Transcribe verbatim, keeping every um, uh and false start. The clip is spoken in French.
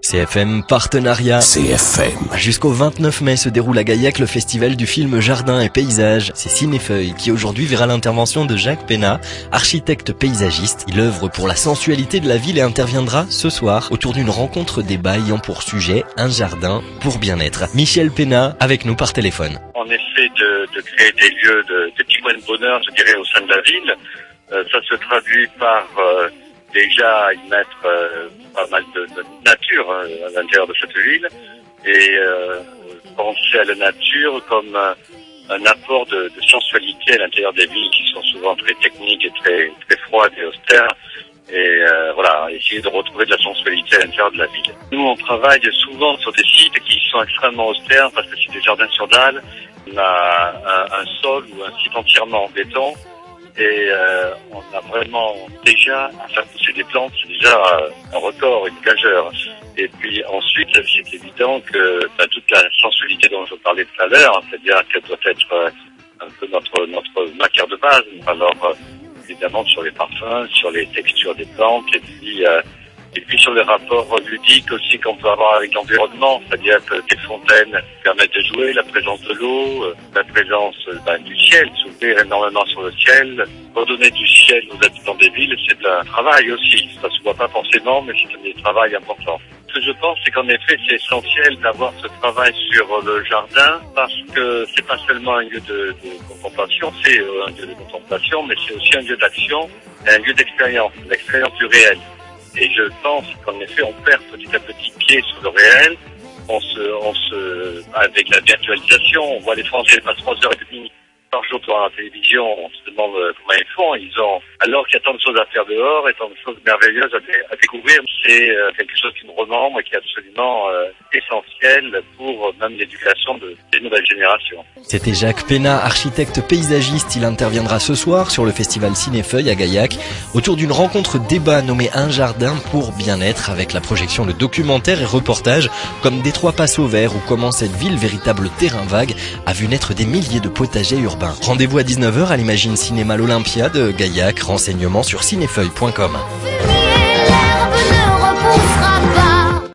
C F M Partenariat. C F M. Jusqu'au vingt-neuf mai se déroule à Gaillac le festival du film Jardin et Paysages. C'est Cinefeuille qui aujourd'hui verra l'intervention de Jacques Pénat, architecte paysagiste. Il œuvre pour la sensualité de la ville et interviendra ce soir autour d'une rencontre débat ayant pour sujet un jardin pour bien-être. Michel Pénat avec nous par téléphone. En effet, de, de créer des lieux de, de petits points de bonheur, je dirais, au sein de la ville. Euh, ça se traduit par euh, déjà y mettre euh, pas mal de, de nature hein, à l'intérieur de cette ville et euh, penser à la nature comme un, un apport de, de sensualité à l'intérieur des villes qui sont souvent très techniques et très très froides et austères. Et euh, voilà, essayer de retrouver de la sensualité à l'intérieur de la ville. Nous, on travaille souvent sur des sites qui sont extrêmement austères parce que c'est des jardins sur dalle. On a un, un sol ou un site entièrement en béton. Et euh, on a vraiment déjà à faire pousser des plantes, c'est déjà un record, une gageure. Et puis ensuite, c'est évident que bah, toute la sensualité dont je parlais tout à l'heure, c'est-à-dire qu'elle doit être euh, un peu notre notre matière de base. Alors euh, évidemment sur les parfums, sur les textures des plantes, et puis euh, et puis sur les rapports ludiques aussi qu'on peut avoir avec l'environnement, c'est-à-dire que des fontaines permettent de jouer, la présence de l'eau, euh, la présence euh, ben, du ciel, s'ouvrir énormément sur le ciel, redonner du ciel aux habitants des villes, c'est un travail aussi. Ça se voit pas forcément, mais c'est un travail important. Ce que je pense, c'est qu'en effet, c'est essentiel d'avoir ce travail sur le jardin parce que c'est pas seulement un lieu de, de contemplation, c'est un lieu de contemplation, mais c'est aussi un lieu d'action et un lieu d'expérience, l'expérience du réel. Et je pense qu'en effet, on perd petit à petit pied sur le réel. On se, on se, avec la virtualisation, on voit les Français passent trois heures et demie par jour devant la télévision. On se demande comment ils font. Ils ont, alors qu'il y a tant de choses à faire dehors et tant de choses merveilleuses à, dé, à découvrir, c'est euh, quelque chose qui nous renombre et qui est absolument euh, essentiel pour euh, même l'éducation de, des nouvelles générations. C'était Jacques Pénat, architecte paysagiste. Il interviendra ce soir sur le festival Cinefeuille à Gaillac autour d'une rencontre débat nommée Un jardin pour bien-être avec la projection de documentaires et reportages comme Détroit passe au vert ou comment cette ville, véritable terrain vague, a vu naître des milliers de potagers urbains. Rendez-vous à dix-neuf heures à l'Imagine Cinéma l'Olympia de Gaillac. Renseignements sur cinefeuille point com.